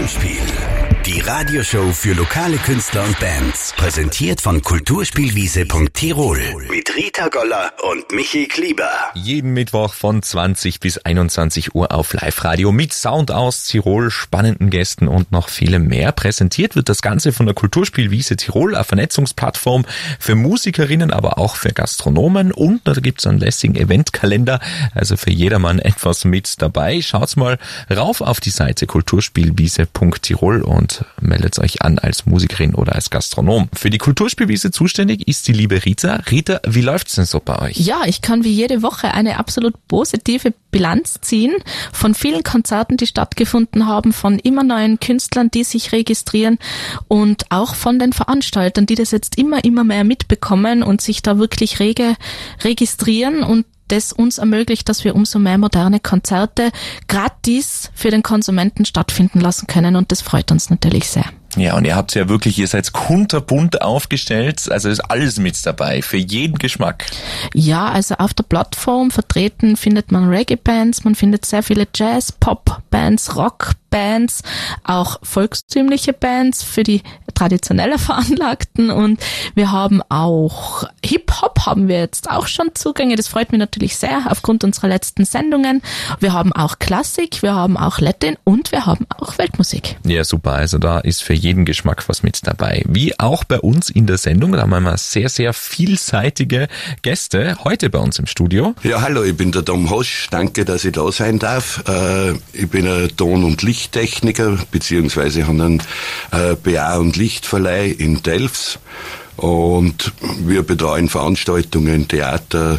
Heimspiel. Die Radioshow für lokale Künstler und Bands. Präsentiert von kulturspielwiese.tirol. Mit Rita Goller und Michi Klieber. Jeden Mittwoch von 20 bis 21 Uhr auf Live-Radio mit Sound aus Tirol, spannenden Gästen und noch vielem mehr. Präsentiert wird das Ganze von der Kulturspielwiese Tirol, eine Vernetzungsplattform für Musikerinnen, aber auch für Gastronomen. Und da gibt's einen lässigen Eventkalender, also für jedermann etwas mit dabei. Schaut's mal rauf auf die Seite kulturspielwiese.tirol und meldet euch an als Musikerin oder als Gastronom. Für die Kulturspielwiese zuständig ist die liebe Rita. Rita, wie läuft's denn so bei euch? Ja, ich kann wie jede Woche eine absolut positive Bilanz ziehen von vielen Konzerten, die stattgefunden haben, von immer neuen Künstlern, die sich registrieren und auch von den Veranstaltern, die das jetzt immer mehr mitbekommen und sich da wirklich rege registrieren und das uns ermöglicht, dass wir umso mehr moderne Konzerte gratis für den Konsumenten stattfinden lassen können und das freut uns natürlich sehr. Ja, und ihr seid kunterbunt aufgestellt, also ist alles mit dabei, für jeden Geschmack. Ja, also auf der Plattform vertreten findet man Reggae-Bands, man findet sehr viele Jazz-, Pop-Bands, Rock-Bands, auch volkstümliche Bands für die traditioneller Veranlagten und wir haben auch Hip-Hop haben wir jetzt auch schon Zugänge, das freut mich natürlich sehr aufgrund unserer letzten Sendungen. Wir haben auch Klassik, wir haben auch Latin und wir haben auch Weltmusik. Ja, super, also da ist für jeden Geschmack was mit dabei. Wie auch bei uns in der Sendung, da haben wir mal sehr, sehr vielseitige Gäste. Heute bei uns im Studio. Ja, hallo, ich bin der Tom Hosch. Danke, dass ich da sein darf. Ich bin ein Ton- und Lichttechniker, beziehungsweise habe einen BA- und Lichtverleih in Delfs. Und wir betreuen Veranstaltungen, Theater,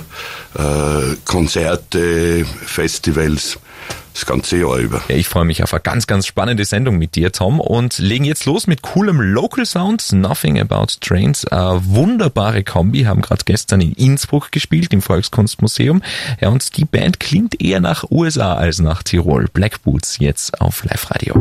Konzerte, Festivals, das ganze Jahr über. Ja, ich freue mich auf eine ganz, ganz spannende Sendung mit dir, Tom, und legen jetzt los mit coolem Local Sound, Nothing About Trains. Eine wunderbare Kombi, haben gerade gestern in Innsbruck gespielt, im Volkskunstmuseum. Ja, und die Band klingt eher nach USA als nach Tirol. Black Boots jetzt auf Live-Radio.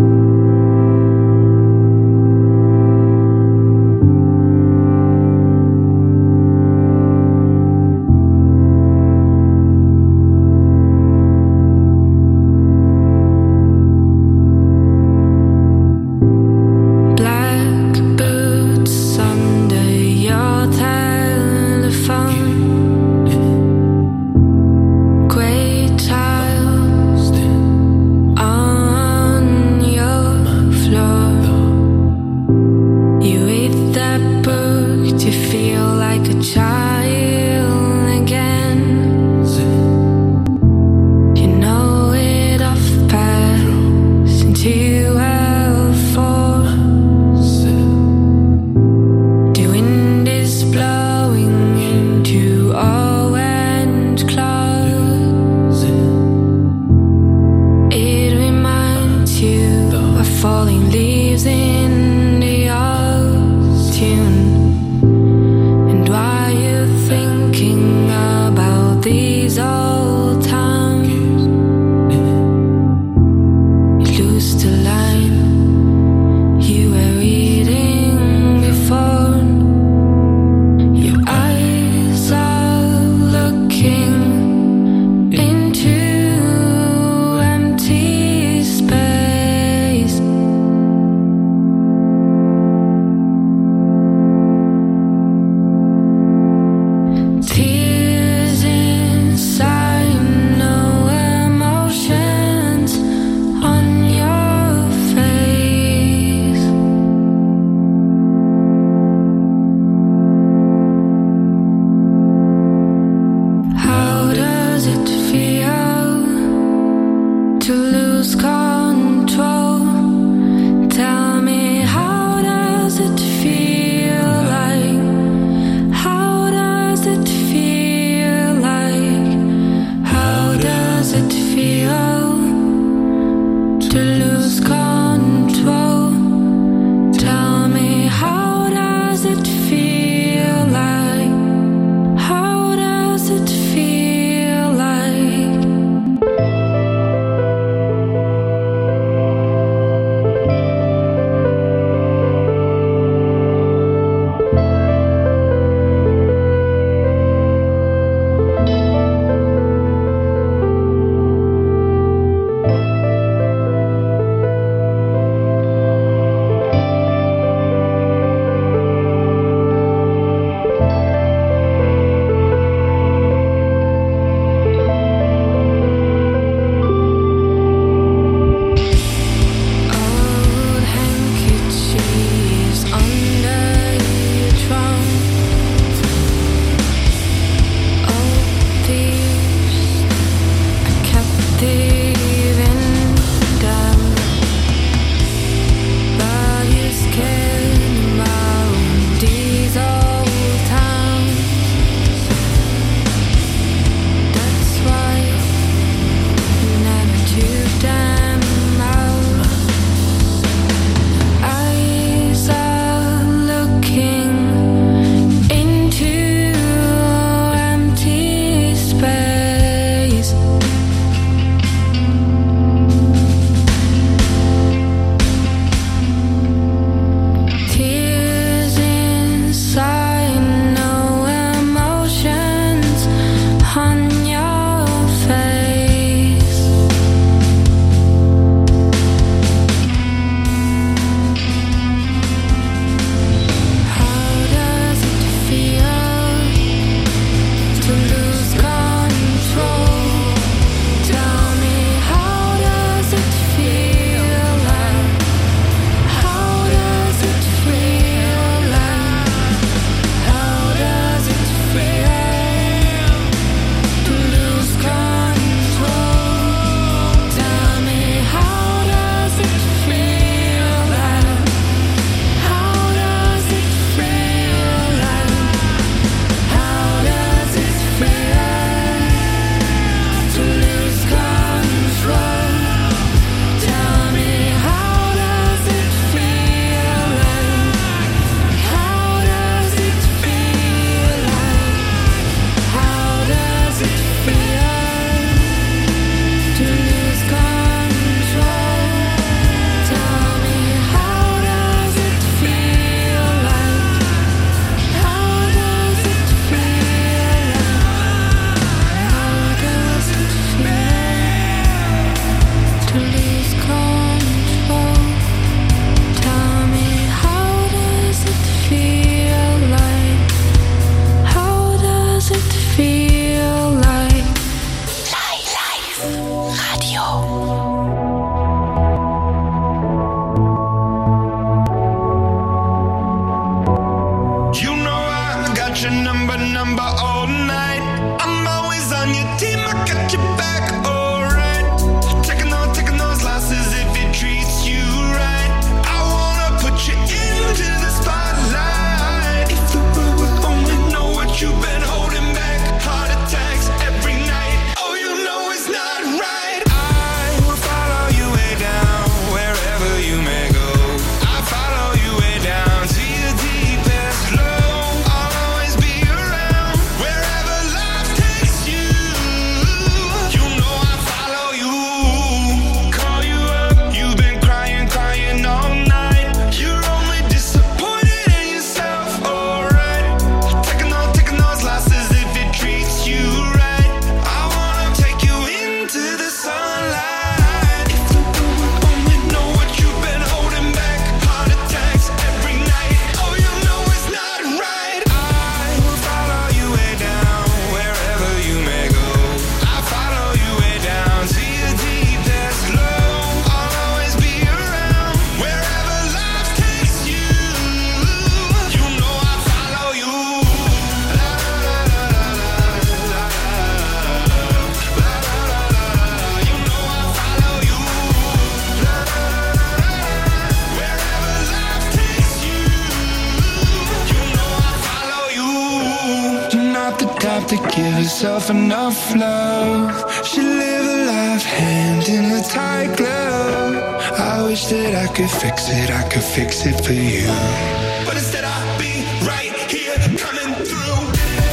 to give herself enough love. She live a life hand in a tight glove. I wish that I could fix it for you. But instead I'll be right here coming through.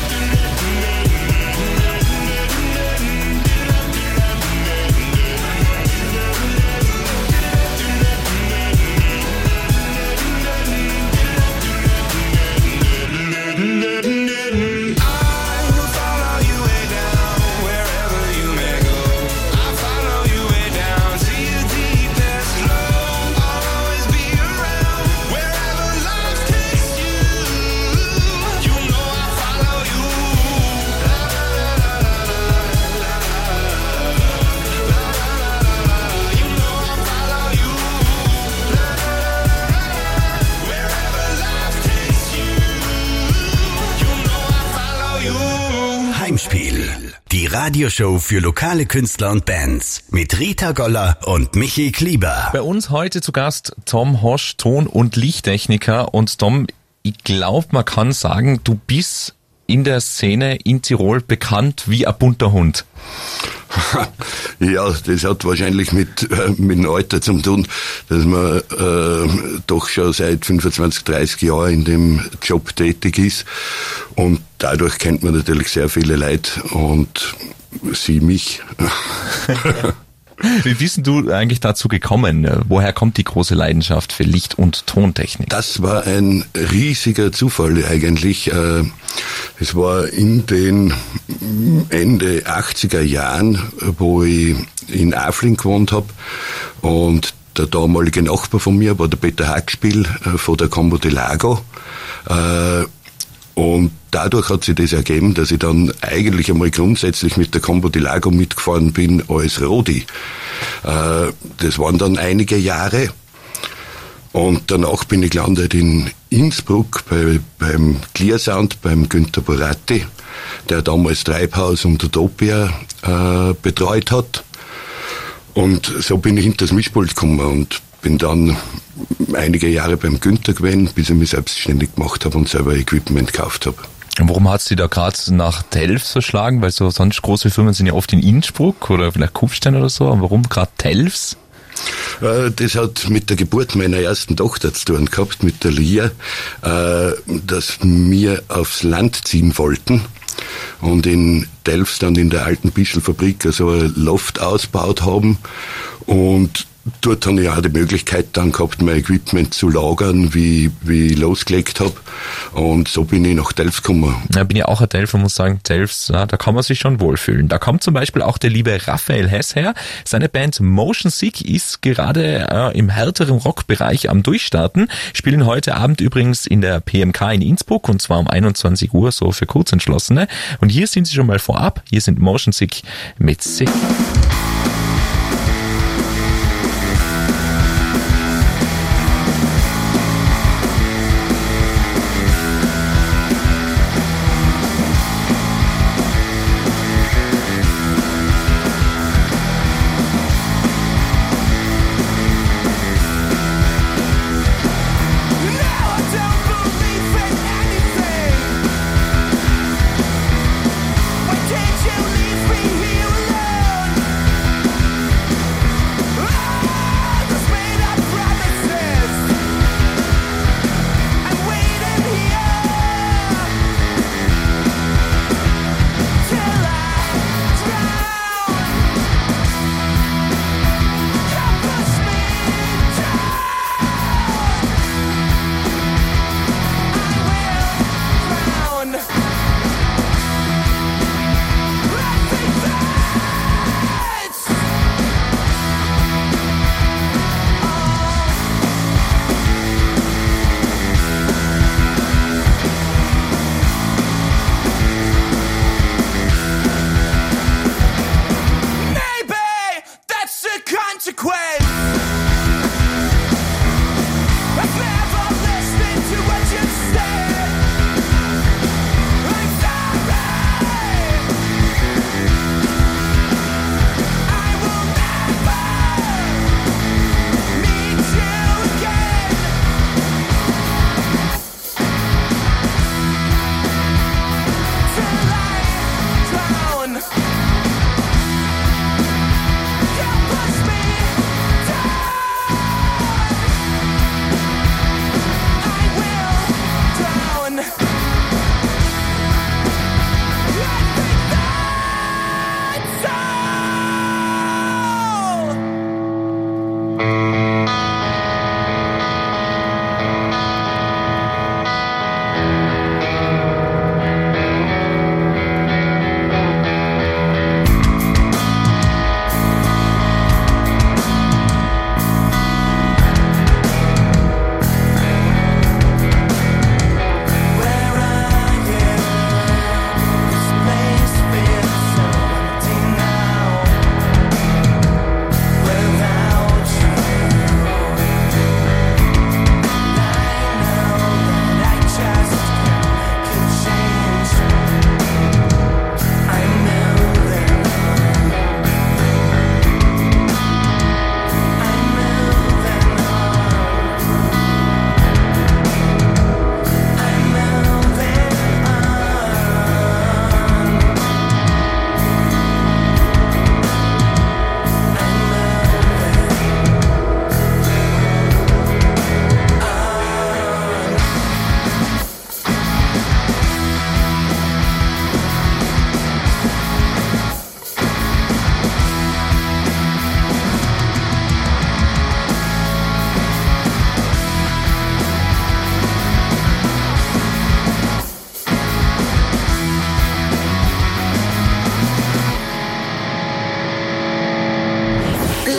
Die Radioshow für lokale Künstler und Bands mit Rita Goller und Michi Klieber. Bei uns heute zu Gast Tom Hosch, Ton- und Lichttechniker. Und Tom, ich glaube, man kann sagen, du bist in der Szene in Tirol bekannt wie ein bunter Hund. Ja, das hat wahrscheinlich mit dem Alter zu tun, dass man doch schon seit 25, 30 Jahren in dem Job tätig ist. Und dadurch kennt man natürlich sehr viele Leute und sie mich. Wie bist du eigentlich dazu gekommen? Woher kommt die große Leidenschaft für Licht- und Tontechnik? Das war ein riesiger Zufall eigentlich. Es war in den Ende 80er Jahren, wo ich in Afling gewohnt habe, und der damalige Nachbar von mir war der Peter Hackspiel von der Combo de Lago. Und dadurch hat sich das ergeben, dass ich dann eigentlich einmal grundsätzlich mit der Combo de Lago mitgefahren bin als Rodi. Das waren dann einige Jahre. Und danach bin ich gelandet in Innsbruck beim Clear Sound, beim Günther Boratti, der damals Treibhaus und Utopia betreut hat. Und so bin ich hinter das Mischpult gekommen und bin dann einige Jahre beim Günther gewesen, bis ich mich selbstständig gemacht habe und selber Equipment gekauft habe. Und warum hat es dich da gerade nach Telfs verschlagen? Weil so sonst große Firmen sind ja oft in Innsbruck oder vielleicht Kufstein oder so. Aber warum gerade Telfs? Das hat mit der Geburt meiner ersten Tochter zu tun gehabt, mit der Lia, dass wir aufs Land ziehen wollten und in Telfs dann in der alten Bischelfabrik so ein Loft ausgebaut haben. Und dort habe ich auch die Möglichkeit dann gehabt, mein Equipment zu lagern, wie ich losgelegt habe. Und so bin ich nach Telfs gekommen. Ja, bin ja auch ein Telfer und muss sagen, Telfs, da kann man sich schon wohlfühlen. Da kommt zum Beispiel auch der liebe Raphael Hess her. Seine Band Motion Sick ist gerade im härteren Rockbereich am Durchstarten. Spielen heute Abend übrigens in der PMK in Innsbruck, und zwar um 21 Uhr, so für Kurzentschlossene. Und hier sind sie schon mal vorab. Hier sind Motion Sick mit Sick.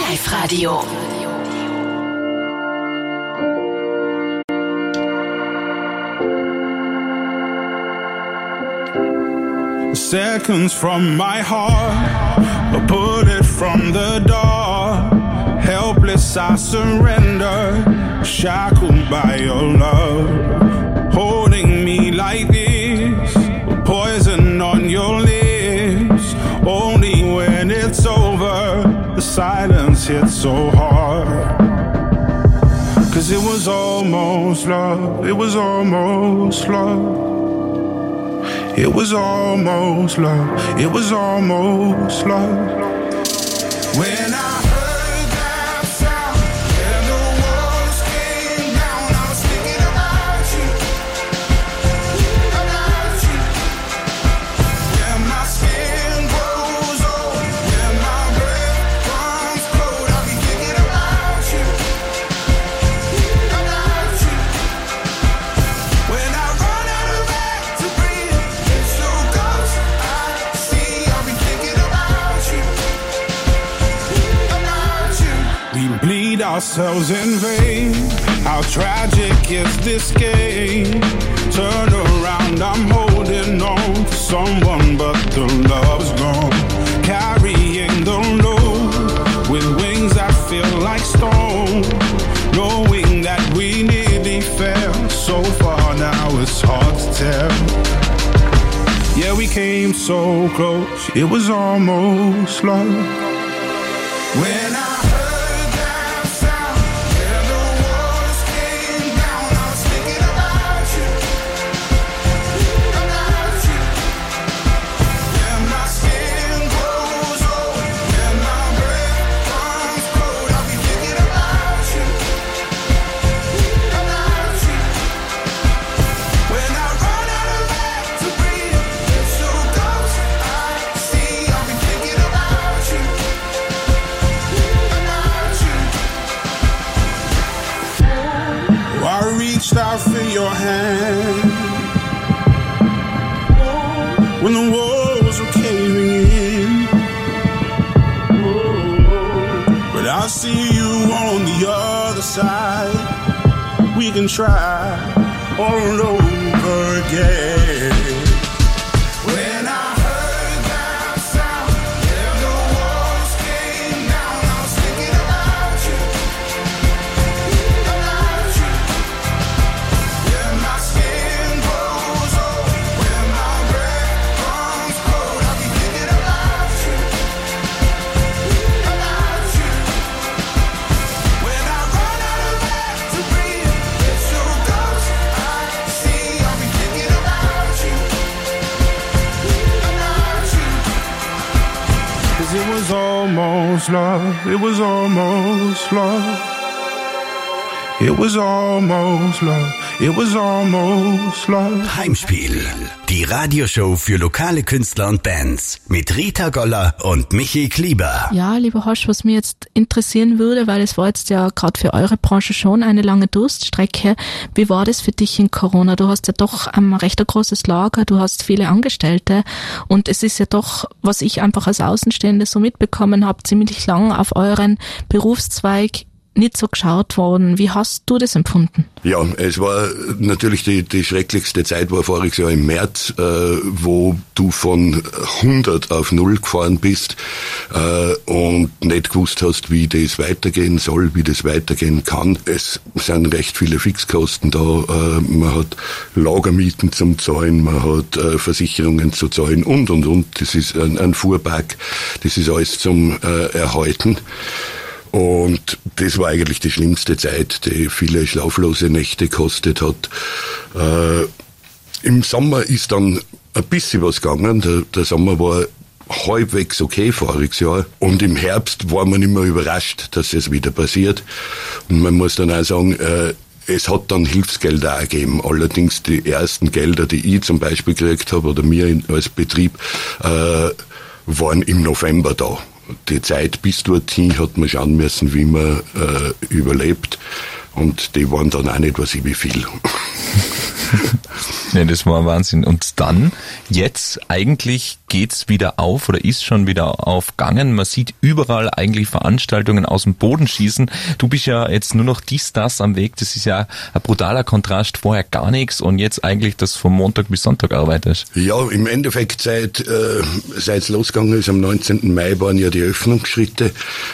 Live-Radio. Seconds from my heart, a bullet from the door. Helpless I surrender, shackled by your love. Holding me like this, poison on your lips. Only when it's over, the silence hits so hard. 'Cause it was almost love, it was almost love. It was almost love, it was almost love. When I heard that sound and the walls came down, I was thinking about you. When my skin grows old, when my breath runs cold, I'll be thinking about you. When I run out of air to breathe, it's your ghost I see, I'll be thinking about you. We bleed ourselves in vain. How tragic is this game? Turn around, I'm holding on to someone, but the love's gone. Carrying the load with wings that feel like stone. Knowing that we nearly fell so far, now it's hard to tell. Yeah, we came so close, it was almost love. When I heard that sound and the walls came down, I was thinking about you. When my skin grows old, when my breath runs cold, I'll be thinking about you. When I run out of air to breathe, it's your ghost I see, I'll be thinking about you. I reached out for your hand when the walls were caving in, but I see you on the other side. We can try all over again. When I heard that sound and the walls came down, I was thinking about you. When my skin grows old, when my breath runs cold, I'll be thinking about you. When I run out of air to breathe, it's your ghost I see, I'll be thinking about you. 'Cause it was almost love, it was almost love. It was almost love, it was almost love. Heimspiel, die Radioshow für lokale Künstler und Bands mit Rita Goller und Michi Klieber. Ja, lieber Horst, was mich jetzt interessieren würde, weil es war jetzt ja gerade für eure Branche schon eine lange Durststrecke. Wie war das für dich in Corona? Du hast ja doch ein recht großes Lager, du hast viele Angestellte und es ist ja doch, was ich einfach als Außenstehende so mitbekommen habe, ziemlich lang auf euren Berufszweig nicht so geschaut worden. Wie hast du das empfunden? Ja, es war natürlich die schrecklichste Zeit war voriges Jahr im März, wo du von 100 auf 0 gefahren bist und nicht gewusst hast, wie das weitergehen soll, wie das weitergehen kann. Es sind recht viele Fixkosten da. Man hat Lagermieten zum Zahlen, man hat Versicherungen zu zahlen und. Das ist ein Fuhrpark, das ist alles zum Erhalten. Und das war eigentlich die schlimmste Zeit, die viele schlaflose Nächte gekostet hat. Im Sommer ist dann ein bisschen was gegangen. Der Sommer war halbwegs okay voriges Jahr. Und im Herbst war man nicht mehr überrascht, dass es wieder passiert. Und man muss dann auch sagen, es hat dann Hilfsgelder auch gegeben. Allerdings die ersten Gelder, die ich zum Beispiel gekriegt habe, oder mir als Betrieb, waren im November da. Die Zeit bis dorthin hat man schauen müssen, wie man überlebt. Und die waren dann auch nicht, was ich wie viel. Ja, das war Wahnsinn. Und dann, jetzt eigentlich geht's wieder auf oder ist schon wieder aufgegangen. Man sieht überall eigentlich Veranstaltungen aus dem Boden schießen. Du bist ja jetzt nur noch das am Weg. Das ist ja ein brutaler Kontrast. Vorher gar nichts und jetzt eigentlich das von Montag bis Sonntag arbeitest. Ja, im Endeffekt seit es losgegangen ist, am 19. Mai waren ja die Öffnungsschritte.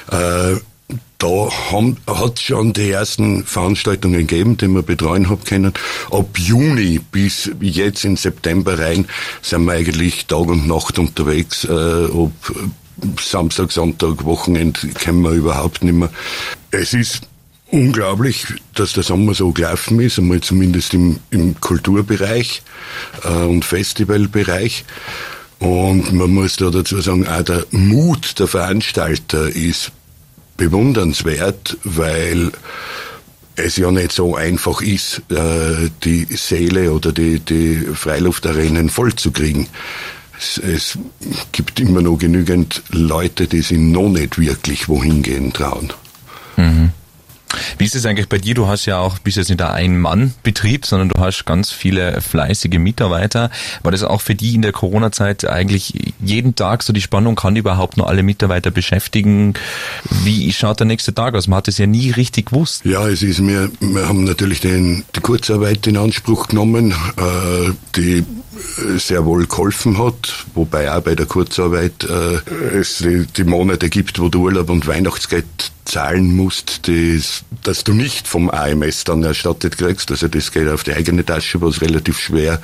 Da hat es schon die ersten Veranstaltungen gegeben, die wir betreuen haben können. Ab Juni bis jetzt in September rein sind wir eigentlich Tag und Nacht unterwegs. Ob Samstag, Sonntag, Wochenende kennen wir überhaupt nicht mehr. Es ist unglaublich, dass der Sommer so gelaufen ist, einmal zumindest im Kulturbereich und Festivalbereich. Und man muss da dazu sagen, auch der Mut der Veranstalter ist bewundernswert, weil es ja nicht so einfach ist, die Säle oder die Freiluftarenen vollzukriegen. Es gibt immer noch genügend Leute, die sich noch nicht wirklich wohin gehen trauen. Mhm. Wie ist es eigentlich bei dir? Du hast ja auch, bist jetzt nicht ein Ein-Mann-Betrieb, sondern du hast ganz viele fleißige Mitarbeiter. War das auch für die in der Corona-Zeit eigentlich jeden Tag so die Spannung, kann überhaupt noch alle Mitarbeiter beschäftigen? Wie schaut der nächste Tag aus? Man hat es ja nie richtig gewusst. Ja, wir haben natürlich die Kurzarbeit in Anspruch genommen, die sehr wohl geholfen hat, wobei auch bei der Kurzarbeit es die Monate gibt, wo du Urlaub und Weihnachtsgeld zahlen musst, dass du nicht vom AMS dann erstattet kriegst. Also das geht auf die eigene Tasche, was relativ schwer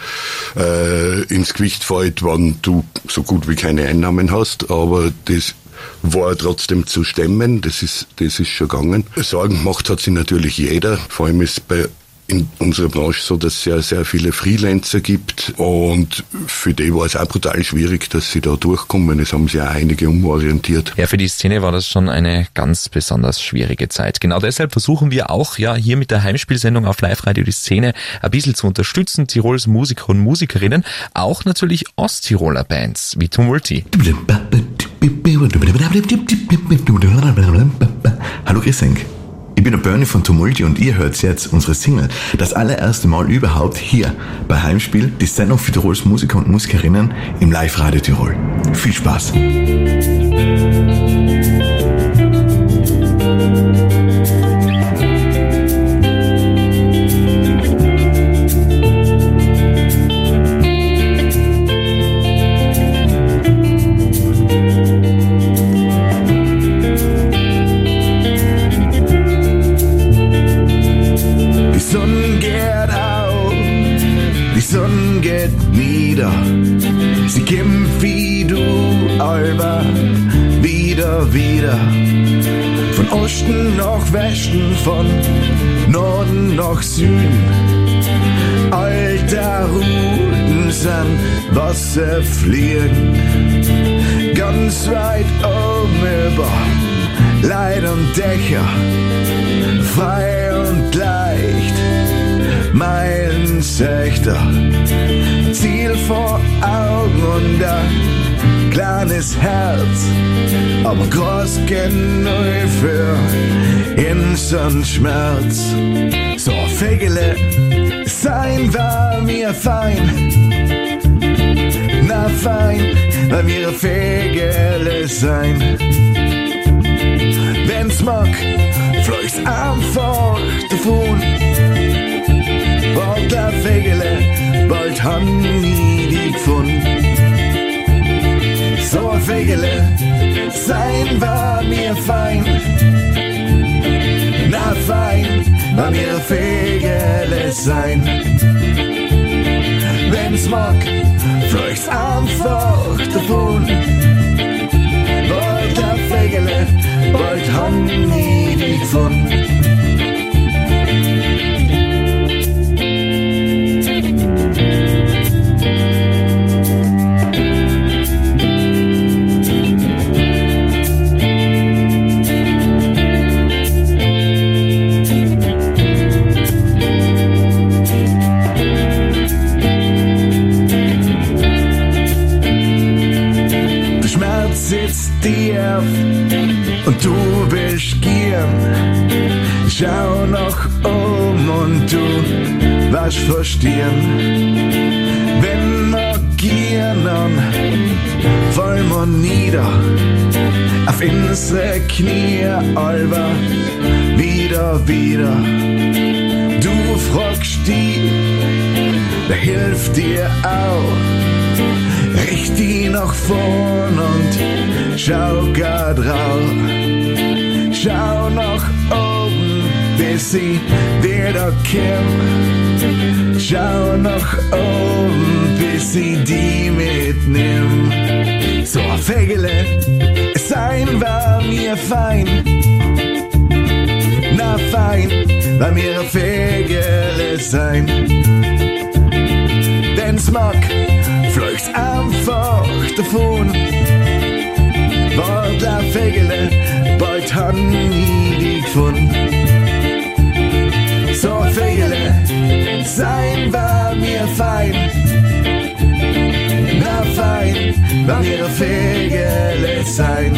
ins Gewicht fällt, wenn du so gut wie keine Einnahmen hast. Aber das war trotzdem zu stemmen, das ist schon gegangen. Sorgen gemacht hat sich natürlich jeder, vor allem ist in unserer Branche so, dass es sehr, sehr viele Freelancer gibt und für die war es auch brutal schwierig, dass sie da durchkommen. Es haben sich auch einige umorientiert. Ja, für die Szene war das schon eine ganz besonders schwierige Zeit. Genau deshalb versuchen wir auch ja hier mit der Heimspielsendung auf Live-Radio die Szene ein bisschen zu unterstützen. Tirols Musiker und Musikerinnen, auch natürlich Osttiroler Bands wie Tumulti. Hallo Grüßing. Ich bin der Bernie von Tumulti und ihr hört jetzt unsere Single, das allererste Mal überhaupt hier bei Heimspiel, die Sendung für Tirols Musiker und Musikerinnen im Live-Radio Tirol. Viel Spaß! Sie kämpft wie du, Alba, wieder. Von Osten nach Westen, von Norden nach Süden. Alter Routen sind Wasserfliegen. Ganz weit oben über Leid und Dächer. Frei und leicht, Meilensechter. Ziel vor Augen und ein kleines Herz, aber groß genug für unseren Schmerz. So Fegele, sein war mir fein, na fein, war mir Fegele sein. Wenn's mag, fliegt's einfach davon. Und der Fegele, bald haben die gefunden. So ein Fegele, sein war mir fein. Na fein, war mir Fegele sein. Wenn's mag, fliegt's einfach davon. Bald der Fegele, bald haben die gefunden. Und du bist gern, schau nach oben und du was verstehen. Wenn wir gehen, dann fallen wir nieder auf unsere Knie, aber wieder. Du fragst die, wer hilft dir auch? Richt die nach vorn und schau grad raus. Schau nach oben, bis sie wieder kommt. Schau nach oben, bis sie die mitnimmt. So ein Fegele, sein war mir fein. Na fein, war mir ein Fegele sein. Wenn's mag, fliegt's einfach davon. War der Fegele, bald han nie die gefunden. So ein Fegele, sein war mir fein. Na fein, war mir ein Fegele sein.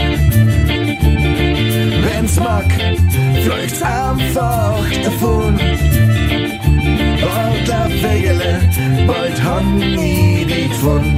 Wenn's mag, fliegt's einfach davon. Bald der Fegele, bald han nie die gefunden.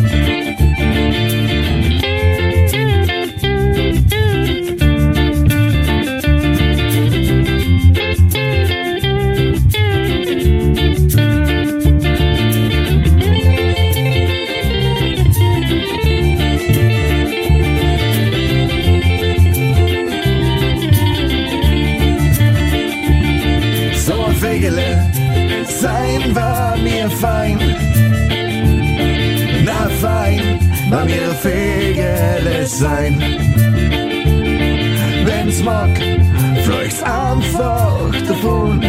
Sein war mir fein, na fein, war mir Fegele sein. Wenn's mag, fliegt's einfach davon.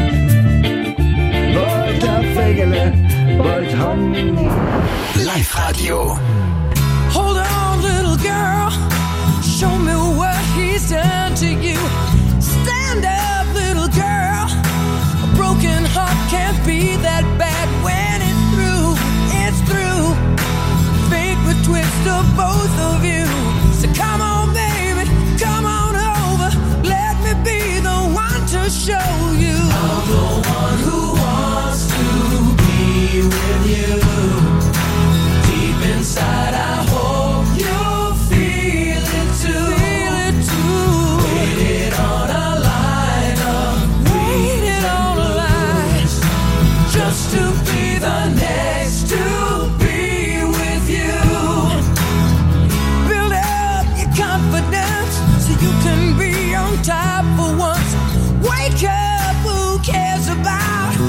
Bald der Fegele, bald han nie. Live-Radio. Hold on, little girl, show me what he's done to you. Stand up, little girl, a broken heart can't be that bad when it's through. Fate would twist of both of you. So come on, baby, come on over. Let me be the one to show you. I'm the one who wants to be with you. Deep inside, I hope you'll feel it too. Feel it too. Waited on a line of waited on a line just to be the next to be with you. Build up your confidence so you can be on top for once. Wake up, who cares about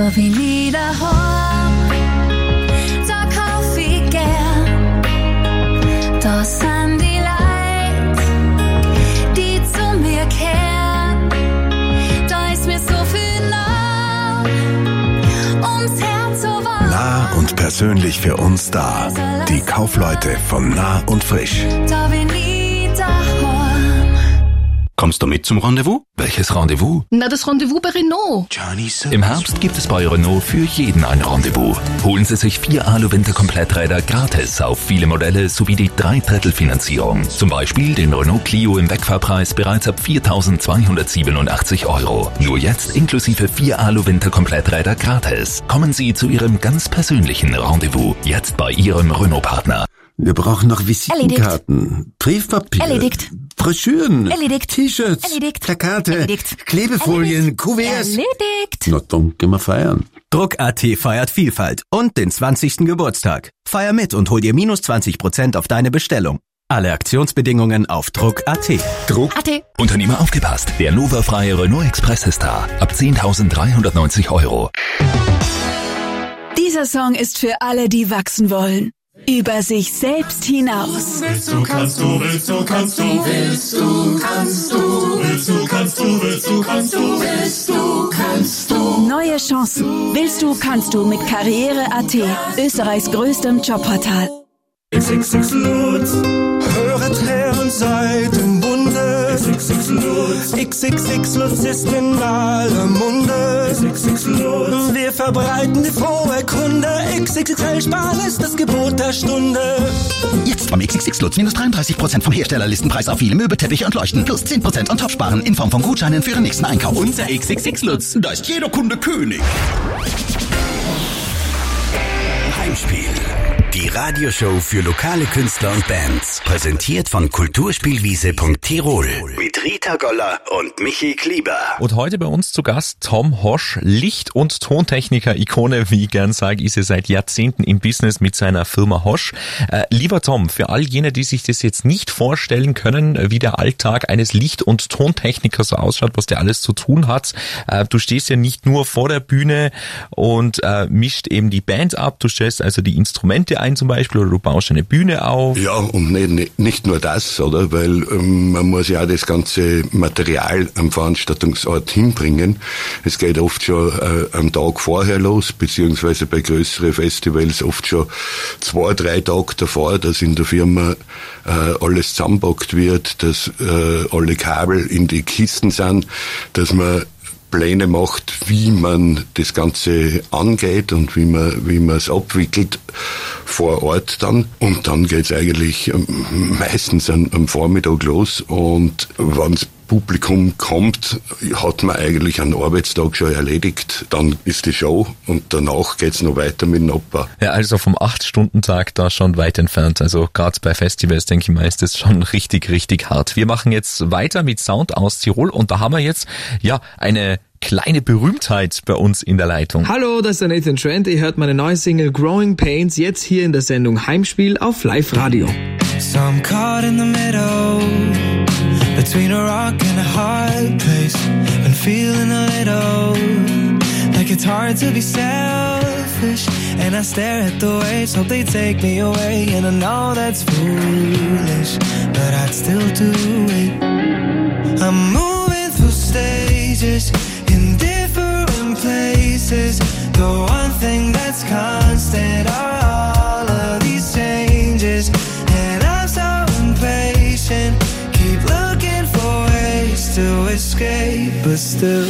Da bin ich daheim, da kauf ich gern. Da sind die Leute, die zu mir kehren. Da ist mir so viel nah, ums Herz so warm. Nah und persönlich für uns da. Die Kaufleute von Nah und Frisch. Da bin ich daheim. Kommst du mit zum Rendezvous? Welches Rendezvous? Na, das Rendezvous bei Renault. Im Herbst gibt es bei Renault für jeden ein Rendezvous. Holen Sie sich 4 Alu-Winter-Kompletträder gratis auf viele Modelle sowie die 3/3-Finanzierung. Zum Beispiel den Renault Clio im Wegfahrpreis bereits ab 4.287 €. Nur jetzt inklusive 4 Alu-Winter-Kompletträder gratis. Kommen Sie zu Ihrem ganz persönlichen Rendezvous. Jetzt bei Ihrem Renault-Partner. Wir brauchen noch Visitenkarten, Briefpapier, Erledigt. Broschüren, Erledigt. T-Shirts, Erledigt. Plakate, Erledigt. Klebefolien, Kuverts. Erledigt. Na dann gehen wir feiern. Druck.at feiert Vielfalt und den 20. Geburtstag. Feier mit und hol dir minus 20% auf deine Bestellung. Alle Aktionsbedingungen auf Druck.at. Druck.at. Unternehmer aufgepasst. Der Nova-freie Renault Express ist da. Ab 10.390 €. Dieser Song ist für alle, die wachsen wollen. Über sich selbst hinaus. Willst du, kannst du, willst du, kannst du, willst du, kannst du, willst du, kannst du, willst du, kannst du, willst du, kannst du. Neue Chancen. Willst du, kannst du mit Karriere.at, Österreichs größtem Jobportal. XXX Lutz, höret her und seid im Bunde. XXX Lutz, XXX Lutz ist in aller Munde. XXX Lutz, wir verbreiten die frohe Kunde. XXXL Sparen ist das Gebot der Stunde. Jetzt vom XXX Lutz minus 33% vom Herstellerlistenpreis auf viele Möbel, Teppiche und Leuchten plus 10% on top sparen in Form von Gutscheinen für Ihren nächsten Einkauf. Unser XXX Lutz, da ist jeder Kunde König. Heimspiel. Die Radioshow für lokale Künstler und Bands. Präsentiert von Kulturspielwiese.tirol. Mit Rita Goller und Michi Klieber. Und heute bei uns zu Gast Tom Hosch, Licht- und Tontechniker-Ikone, wie ich gern sage, ist er seit Jahrzehnten im Business mit seiner Firma Hosch. Lieber Tom, für all jene, die sich das jetzt nicht vorstellen können, wie der Alltag eines Licht- und Tontechnikers so ausschaut, was der alles zu tun hat. Du stehst ja nicht nur vor der Bühne und mischt eben die Band ab, du stellst also die Instrumente ein zum Beispiel, oder du baust eine Bühne auf. Ja, und nicht nur das, oder? Weil man muss ja auch das ganze Material am Veranstaltungsort hinbringen. Es geht oft schon am Tag vorher los, beziehungsweise bei größeren Festivals oft schon 2-3 Tage davor, dass in der Firma alles zusammenpackt wird, dass alle Kabel in die Kisten sind, dass man Pläne macht, wie man das Ganze angeht und wie man es abwickelt vor Ort dann. Und dann geht's eigentlich meistens am Vormittag los, und wenn's Publikum kommt, hat man eigentlich einen Arbeitstag schon erledigt. Dann ist die Show und danach geht's noch weiter mit dem Abbau. Ja, also vom 8-Stunden-Tag da schon weit entfernt. Also gerade bei Festivals, denke ich mal, ist das schon richtig, richtig hart. Wir machen jetzt weiter mit Sound aus Tirol, und da haben wir jetzt ja eine kleine Berühmtheit bei uns in der Leitung. Hallo, das ist der Nathan Trent. Ihr hört meine neue Single Growing Pains jetzt hier in der Sendung Heimspiel auf Live Radio. So I'm caught in the middle, between a rock and a hard place. Been feeling a little like it's hard to be selfish, and I stare at the waves, hope they take me away. And I know that's foolish, but I'd still do it. I'm moving through stages in different places. The one thing that's constant are all of these changes, and I'm so impatient, keep looking for ways to escape, but still,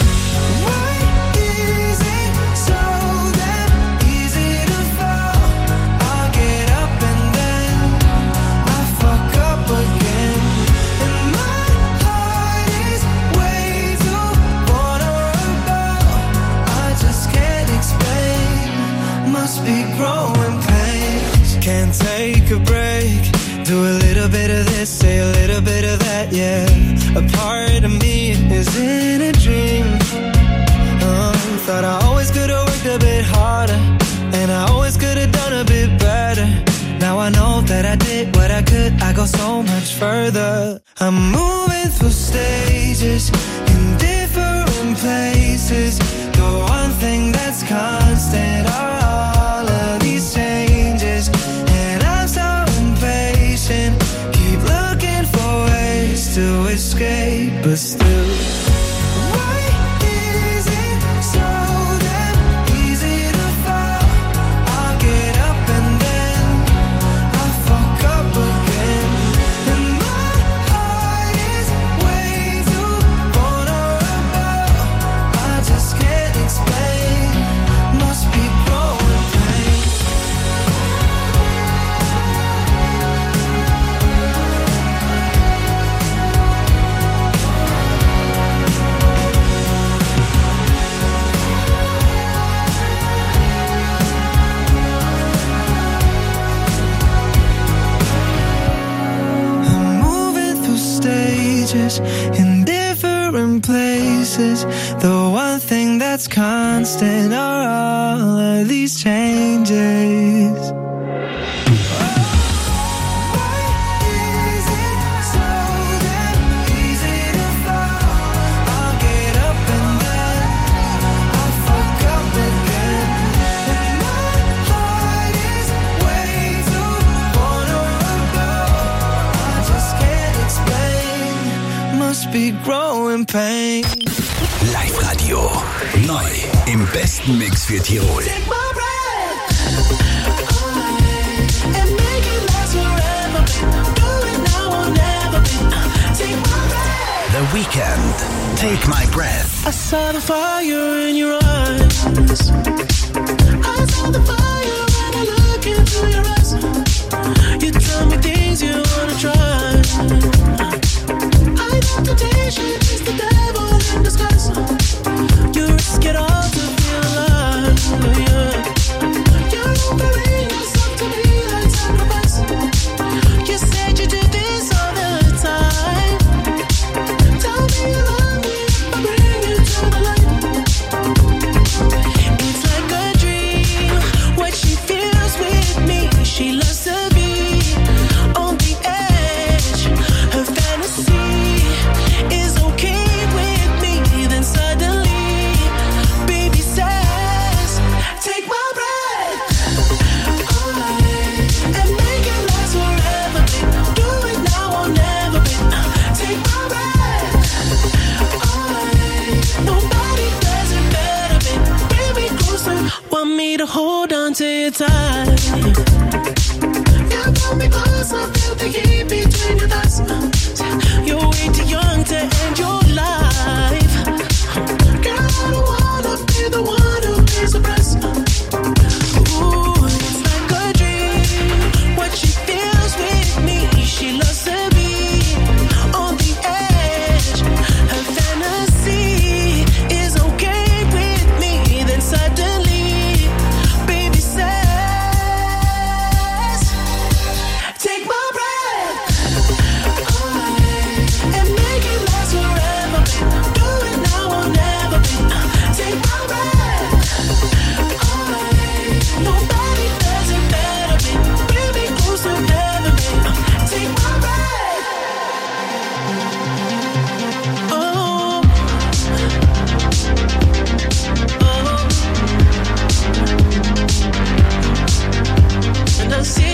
why is it so damn easy to fall? I get up and then I fuck up again, and my heart is way too vulnerable. I just can't explain, must be growing pains. Can't take a break, do a little bit of this, say a little bit of that, yeah. A part of me is in a dream. Thought I always could've worked a bit harder, and I always could've done a bit better. Now I know that I did what I could, I go so much further. I'm moving through stages in different places. The one thing that's but still. Why is it so damn easy to fall? I'll get up and then I'll fuck up again. And my heart is way too vulnerable. I just can't explain. Must be growing pain. I'm moving through stages in different places. The one thing that's constant are all of these changes. Be growing pain. Live Radio. Neu. Im besten Mix für Tirol. The Weeknd. Take My Breath. I saw the fire in your eyes. I saw the fire when I look into your eyes. You tell me things you wanna try. Temptation is the devil in disguise. You risk it all to feel alive. You're offering yourself to me like sacrifice. You said you do this all the time. Tell me you love me, I bring you to the light. It's like a dream, what she feels with me. She loves to be on the edge. Her fantasy is okay with me, then suddenly baby says take my breath and make it last forever. Do it now or never. Take my breath. Nobody does it better. Bring me closer, want me to hold on to you tight. You pull me closer, feel the heat between your thighs. You're way too young to end your life. Girl, I don't wanna be the one who pays the price. Ooh, it's like a dream, what she feels with me. She loves to be on the edge. Her fantasy is okay with me. Then suddenly, baby says, take my breath. And make it last forever. Do it now or never. Take my breath. Nobody does it better. Bring me closer, never. Take my breath. Oh. And I see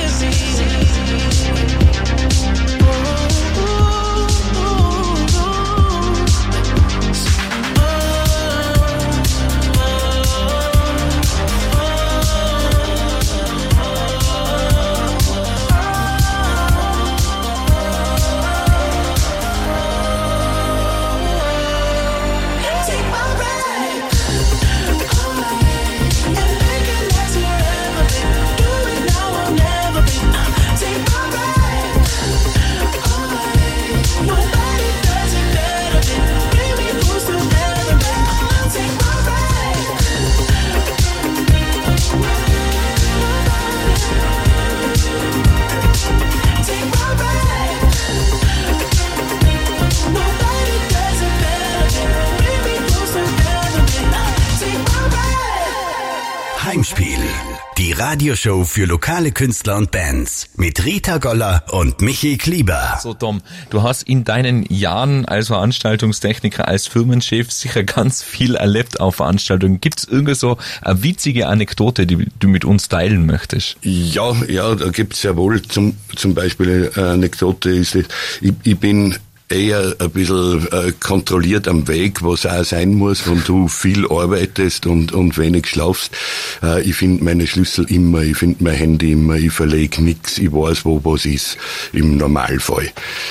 Heimspiel. Die Radioshow für lokale Künstler und Bands mit Rita Goller und Michi Klieber. So Tom, du hast in deinen Jahren als Veranstaltungstechniker, als Firmenchef sicher ganz viel erlebt auf Veranstaltungen. Gibt's irgendwie so eine witzige Anekdote, die du mit uns teilen möchtest? Ja, da gibt's ja wohl. Zum Beispiel eine Anekdote ist, ich bin eher ein bisschen kontrolliert am Weg, was auch sein muss, wenn du viel arbeitest und wenig schlafst. Ich finde meine Schlüssel immer, ich finde mein Handy immer, ich verlege nichts, ich weiß, wo was ist, im Normalfall.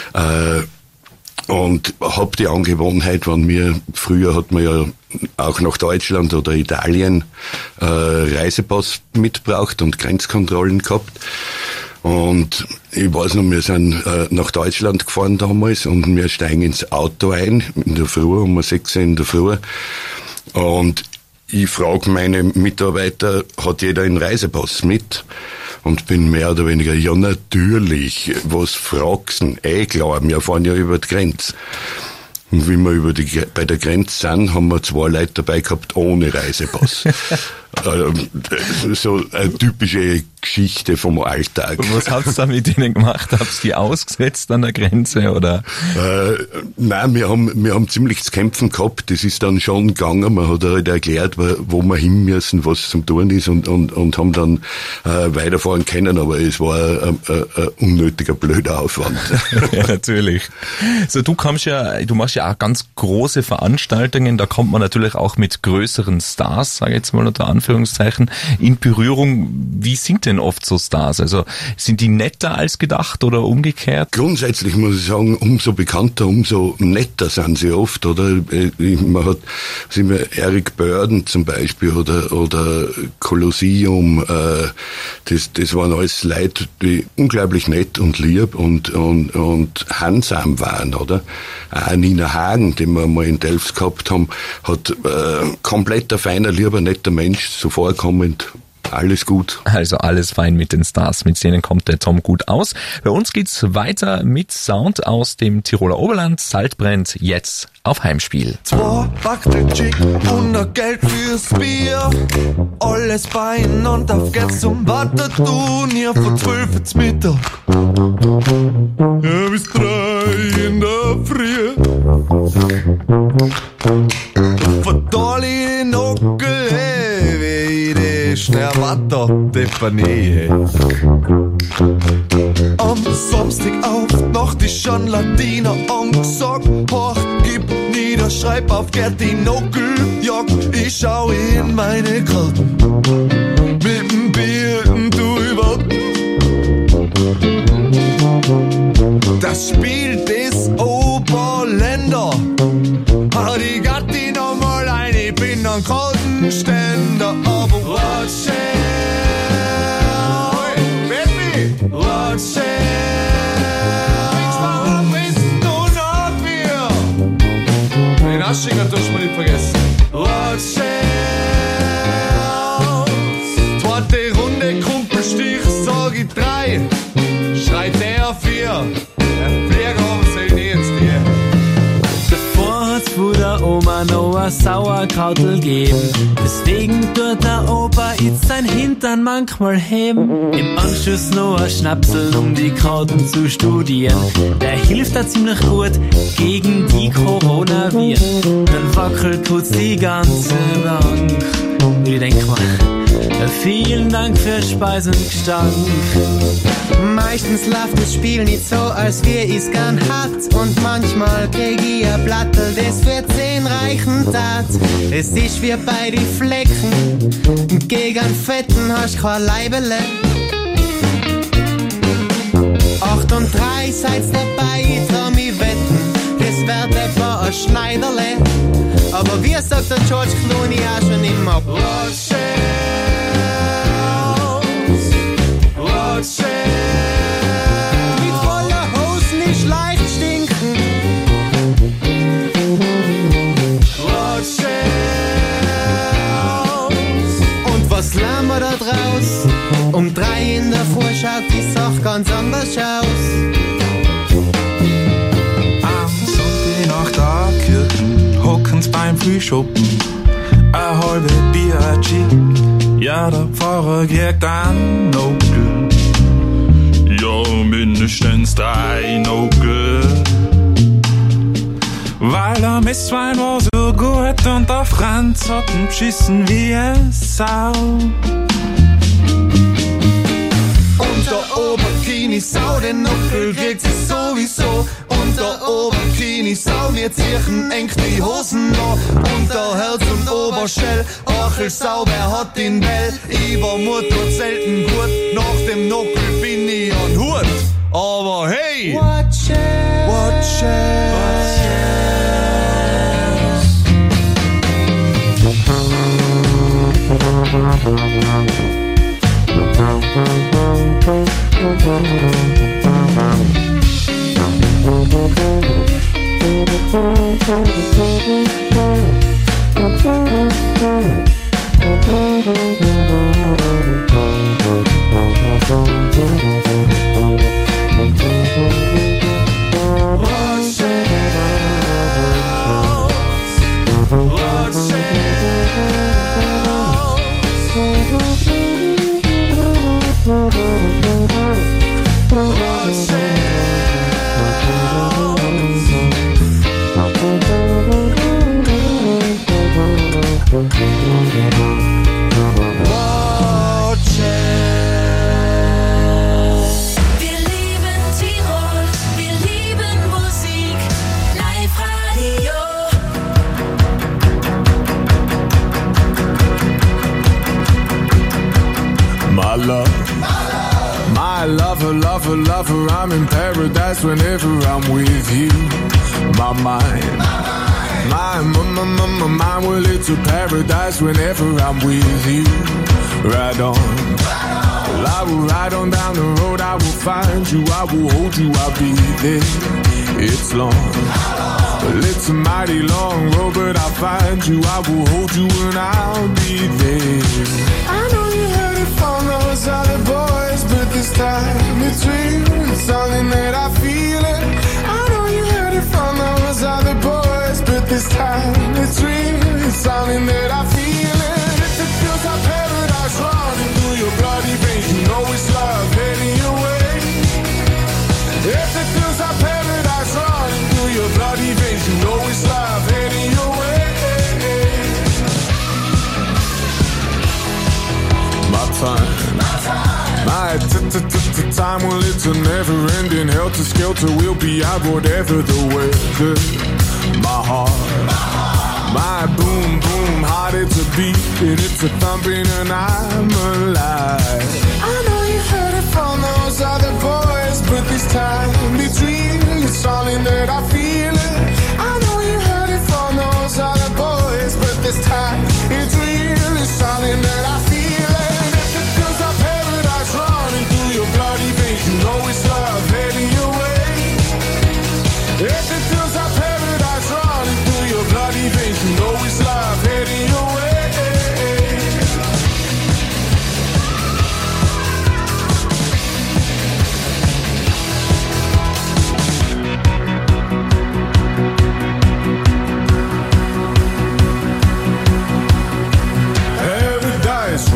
Und hab die Angewohnheit, früher hat man ja auch nach Deutschland oder Italien Reisepass mitgebracht und Grenzkontrollen gehabt. Und ich weiß noch, wir sind nach Deutschland gefahren damals und wir steigen ins Auto ein, in der Früh, um 6 Uhr in der Früh. Und ich frage meine Mitarbeiter, hat jeder einen Reisepass mit? Und bin mehr oder weniger, ja natürlich, was fragst du? Klar, wir fahren ja über die Grenze. Und wie wir bei der Grenze sind, haben wir 2 Leute dabei gehabt ohne Reisepass. So eine typische Geschichte vom Alltag. Was habt ihr da mit ihnen gemacht? Habt ihr die ausgesetzt an der Grenze, oder? Nein, wir haben ziemlich zu kämpfen gehabt. Das ist dann schon gegangen. Man hat halt erklärt, wo wir hin müssen, was zum tun ist und haben dann weiterfahren können. Aber es war ein unnötiger, blöder Aufwand. Ja, natürlich. So, du machst ja auch ganz große Veranstaltungen. Da kommt man natürlich auch mit größeren Stars, sage ich jetzt mal unter Anführungszeichen, in Berührung. Wie sind denn oft so Stars? Also sind die netter als gedacht oder umgekehrt? Grundsätzlich muss ich sagen, umso bekannter, umso netter sind sie oft, oder? Man hat Eric Burdon zum Beispiel oder Kolosseum, das waren alles Leute, die unglaublich nett und lieb und handsam waren, oder? Auch Nina Hagen, den wir mal in Delfts gehabt haben, hat komplett ein feiner, lieber, netter Mensch, zuvorkommend. Alles gut. Also alles fein mit den Stars, mit denen kommt der Tom gut aus. Bei uns geht's weiter mit Sound aus dem Tiroler Oberland. Saltbrennt jetzt auf Heimspiel. 2 Backteig und noch Geld fürs Bier. Alles fein und auf geht's zum Warteturnier von 12 ins Mittag. Ja, bis 3 in der Früh. Verdolli Nockel, wie die Schnerwatter Depanie. Am Samstag auf die Nacht ist schon Latiner angesagt. Hoch, gib nieder, schreib auf Gerti Nockel, Jagd. Ich schau in meine Karten mit dem Bier drüber. Das Spiel des Oberländer. Hau die Gatti noch mal ein, ich bin ein Kartenständer. Aber Rothschild, Baby, Rothschild, warum bist du noch hier? Den Aschinger darfst du nicht vergessen. Rothschild, zweite Runde, Kumpelstich, sag ich 3, schreit der 4. Der Flieger zählt nie ins Tier. Wo der Oma noch ein Sauerkrautel geben. Deswegen tut der Opa jetzt sein Hintern manchmal heben. Im Anschluss noch ein Schnapsel, um die Krauten zu studieren. Der hilft da ziemlich gut gegen die Coronaviren. Dann wackelt kurz die ganze Bank. Und ich denk mal, vielen Dank für Speisengestank. Meistens läuft das Spiel nicht so, als wir es gern hat. Und manchmal krieg ich ein Blattel, das für 10 reichen tat. Es ist wie bei die Flecken, gegen Fetten hast kein Leibele. 8 und 3 seid dabei, ich trau mich wetten, das wird etwa ein Schneiderle. Aber wie sagt der George Clooney auch schon immer, Rothschild, Rothschild. Mit voller Hose nicht leicht stinken. Rothschild. Und was lernen wir da draus? Um 3 in der Früh schaut die Sache ganz anders aus. Am Sonntag nach der Kirche hocken's beim Frühschoppen. Ein halbe Bier-Chick, ja, der Pfarrer kriegt einen Nockel. Ja, mindestens 3 Nockel. Weil der Messwein war so gut und der Franz hat ihn beschissen wie eine Sau. Und der Oberkini Sau, den Nockel kriegt sie sowieso. Und der Oberkini, Sau, wir ziehen eng die Hosen an, unter Herz und Oberschell, Achel Sau, wer hat den Bell, ich war Mut und selten gut, nach dem Nockel bin ich an Hut, aber hey! Watch it! Watch it! Watch it! Lover, I'm in paradise whenever I'm with you. My mind, my mind, well, it's a paradise whenever I'm with you. Ride on, well, I will ride on down the road, I will find you, I will hold you, I'll be there. It's long, well, it's a mighty long road, but I'll find you, I will hold you, and I'll be there. I know you heard it from those other boys, but this time it's real, it's something that I feel it. I know you heard it from those other boys, but this time it's real, it's something that I feel it. If it feels like paradise running through your bloody veins, you know it's love heading your way. If it feels like paradise running through your bloody veins, you know it's love heading your way. My time, my time, well, it's a never-ending helter-skelter. We'll be out whatever the weather. My heart, my boom, boom, heart, it's a beat and it's a thumping and I'm alive. I know you heard it from those other boys, but this time it's real, it's something that I feel it. I know you heard it from those other boys, but this time it's real, it's something that I feel it. If it feels like paradise running through your bloody veins, you know it's love heading your way. If it feels like paradise running through your bloody veins, you know it's love heading your way. Paradise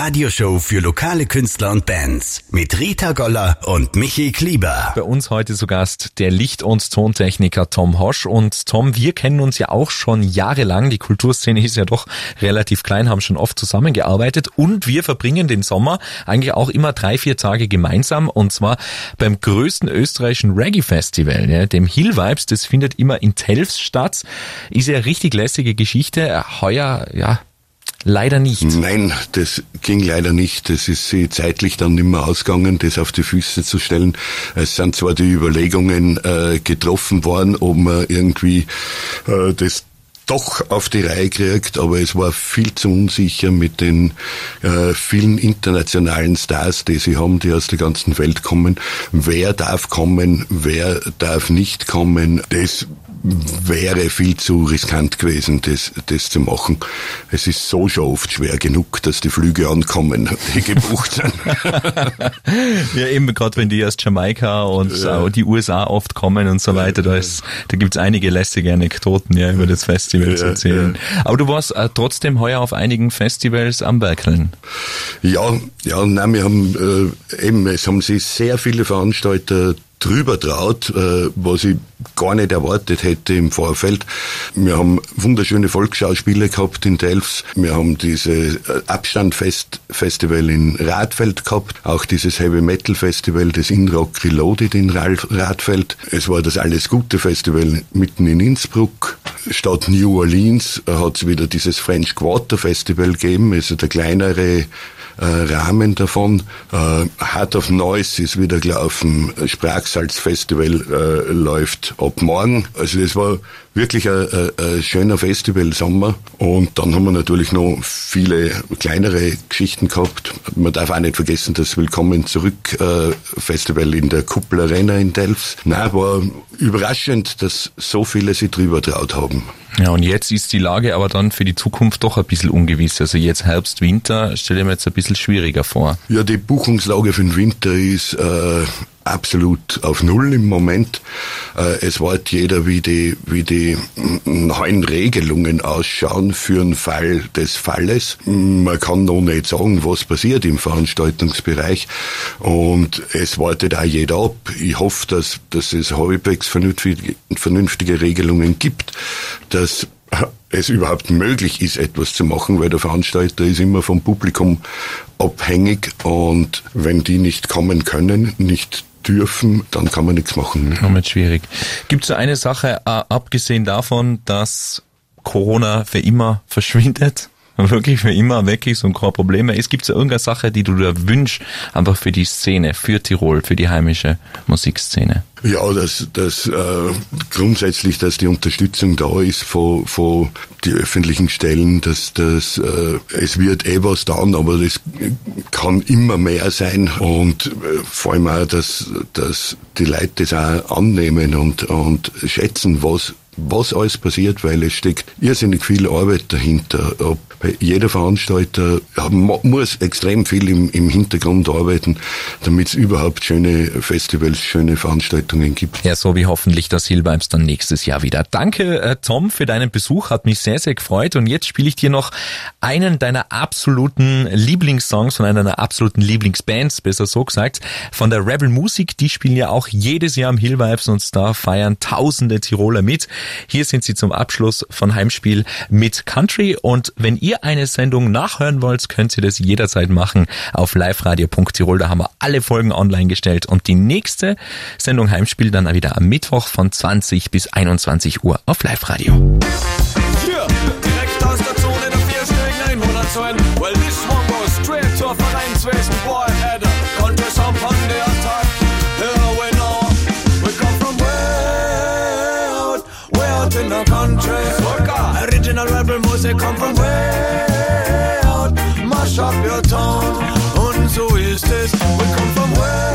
Radioshow für lokale Künstler und Bands mit Rita Goller und Michi Klieber. Bei uns heute zu Gast der Licht- und Tontechniker Tom Hosch. Und Tom, wir kennen uns ja auch schon jahrelang. Die Kulturszene ist ja doch relativ klein, haben schon oft zusammengearbeitet. Und wir verbringen den Sommer eigentlich auch immer 3-4 Tage gemeinsam. Und zwar beim größten österreichischen Reggae-Festival, ja, dem Hill Vibes. Das findet immer in Telfs statt. Ist ja richtig lässige Geschichte. Heuer, ja, leider nicht. Nein, das ging leider nicht. Das ist sie zeitlich dann nicht mehr ausgegangen, das auf die Füße zu stellen. Es sind zwar die Überlegungen getroffen worden, ob man irgendwie das doch auf die Reihe kriegt, aber es war viel zu unsicher mit den vielen internationalen Stars, die sie haben, die aus der ganzen Welt kommen. Wer darf kommen, wer darf nicht kommen, das wäre viel zu riskant gewesen, das zu machen. Es ist so schon oft schwer genug, dass die Flüge ankommen, die gebucht sind. Ja, eben gerade wenn die aus Jamaika und auch die USA oft kommen und so weiter, da gibt's einige lässige Anekdoten ja über das Festival zu erzählen. Ja. Aber du warst trotzdem heuer auf einigen Festivals am Werkeln. Ja, nein, wir haben es haben sich sehr viele Veranstalter drüber traut, was ich gar nicht erwartet hätte im Vorfeld. Wir haben wunderschöne Volksschauspiele gehabt in Telfs. Wir haben diese Abstandfestival in Radfeld gehabt, auch dieses Heavy Metal Festival, das In-Rock Reloaded in Radfeld. Es war das Alles Gute Festival mitten in Innsbruck. Statt New Orleans hat es wieder dieses French Quarter Festival gegeben, also der kleinere Rahmen davon. Heart of Noise ist wieder gelaufen. Sprachsalz-Festival läuft ab morgen. Also das war wirklich ein schöner Festivalsommer. Und dann haben wir natürlich noch viele kleinere Geschichten gehabt. Man darf auch nicht vergessen, das Willkommen zurück Festival in der Kuppel Arena in Telfs. Nein, war überraschend, dass so viele sich drüber traut haben. Ja, und jetzt ist die Lage aber dann für die Zukunft doch ein bisschen ungewiss. Also jetzt Herbst, Winter stelle ich mir jetzt ein bisschen schwieriger vor. Ja, die Buchungslage für den Winter ist absolut auf Null im Moment. Es weiß jeder, wie die neuen Regelungen ausschauen für den Fall des Falles. Man kann noch nicht sagen, was passiert im Veranstaltungsbereich. Und es wartet auch jeder ab. Ich hoffe, dass es halbwegs vernünftige Regelungen gibt, dass es überhaupt möglich ist, etwas zu machen, weil der Veranstalter ist immer vom Publikum abhängig und wenn die nicht kommen können, nicht dürfen, dann kann man nichts machen. Moment schwierig. Gibt es so eine Sache, abgesehen davon, dass Corona für immer verschwindet, wirklich für immer weg ist und kein Problem mehr ist, gibt es irgendeine Sache, die du dir wünschst, einfach für die Szene, für Tirol, für die heimische Musikszene? Ja, dass grundsätzlich, dass die Unterstützung da ist von die öffentlichen Stellen, dass es wird was dann, aber das kann immer mehr sein und vor allem auch, dass die Leute das auch annehmen und schätzen, was alles passiert, weil es steckt irrsinnig viel Arbeit dahinter. Jeder Veranstalter muss extrem viel im Hintergrund arbeiten, damit es überhaupt schöne Festivals, schöne Veranstaltungen gibt. Ja, so wie hoffentlich das Hill Vibes dann nächstes Jahr wieder. Danke, Tom, für deinen Besuch, hat mich sehr, sehr gefreut. Und jetzt spiele ich dir noch einen deiner absoluten Lieblingssongs von einer deiner absoluten Lieblingsbands, besser so gesagt, von der Rebel Music. Die spielen ja auch jedes Jahr am Hill Vibes und da feiern tausende Tiroler mit. Hier sind sie zum Abschluss von Heimspiel mit Country und wenn ihr eine Sendung nachhören wollt, könnt ihr das jederzeit machen auf liveradio.tirol. Da haben wir alle Folgen online gestellt und die nächste Sendung Heimspiel dann wieder am Mittwoch von 20 bis 21 Uhr auf Live-Radio. Hier, direkt aus der Zone der 4-stelligen Einwohnerzahlen. Well, this one goes straight to a Vereinswesen. Boy, Ed, Country Song von der Tag. Here we know, we come from way out in the country. Original rebel music come from way out. Mash up your town. Und so ist es. We come from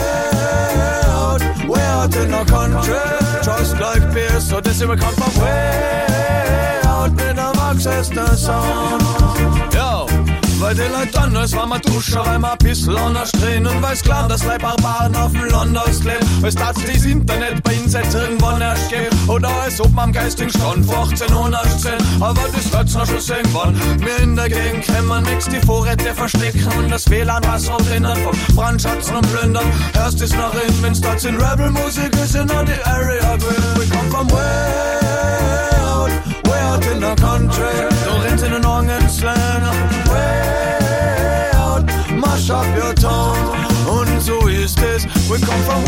way out in the country. Just like beer, so this is we come from way out in the Manchester sound. Yo, Weil die Leute anders war, man duschen, weil man ein bisschen anders drehen. Und weil's klar, dass Leute Barbaren auf dem Land ausleben. Weil's das Internet bei ihnen seit irgendwann erst gibt. Oder als ob man am geistigen Stand vor 1810. Aber das wird's noch schon sehen, wann wir in der Gegend kämmern. Nix die Vorräte verstecken und das WLAN was so drinnen vom Brandschatzen und Plündern. Hörst es nach innen, wenn's dort in Rebel-Musik ist, in the area grill. We come from way out in the country. Du rennst in den Orgenslang. Way out, mash up your town. Und so ist es. We come from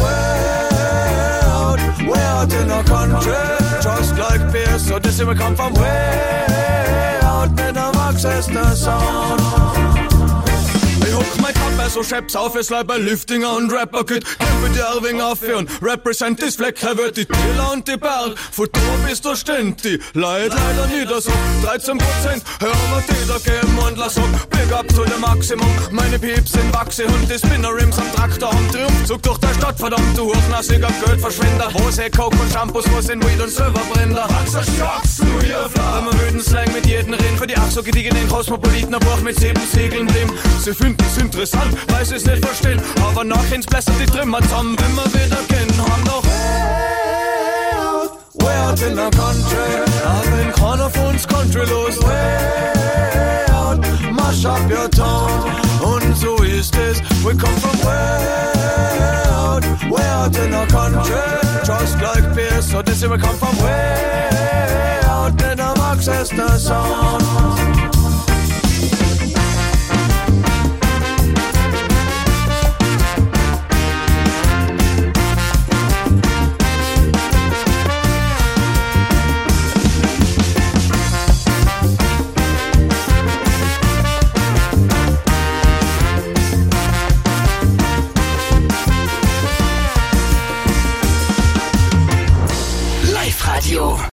way out in the country. Just like beer, so this we come from way out. Mit dem Access the sound. Ich hock mein Kappe, so schepp's auf, es leid bei Liftinger und Rapper-Kid. Kämpfe die Erwing aufführen, represent das Fleck, wird die Täler und die Berg. Von da bis da stimmt die Leid leider nieder so. 13%, hören wir die da geben und lass up. Big up zu dem Maximum, meine Pieps sind Wachse und die Spinner-Rims am Traktor am Triumphzug durch der Stadt, verdammt, du hochnasiger Geldverschwender. Hose, Coke und Shampoos, wo sind Weed und Silberbrenner? Was schaffst du hier, Fla? Wenn wir wüden Slang mit jedem reden, für die ach so gediegenen Kosmopoliten, ein Buch mit 7 Segeln blieben. Sie finden es interessant, weil sie es nicht verstehen. Aber nachher blättert die Trümmer zusammen, wenn wir wieder gehen. Haben noch way out in the country. Aber in keiner von uns Country los. Way out, mash up your town. Und so ist es. We come from way out in the country. Just like beer, so this is we come from way out. Then I'm access the sound.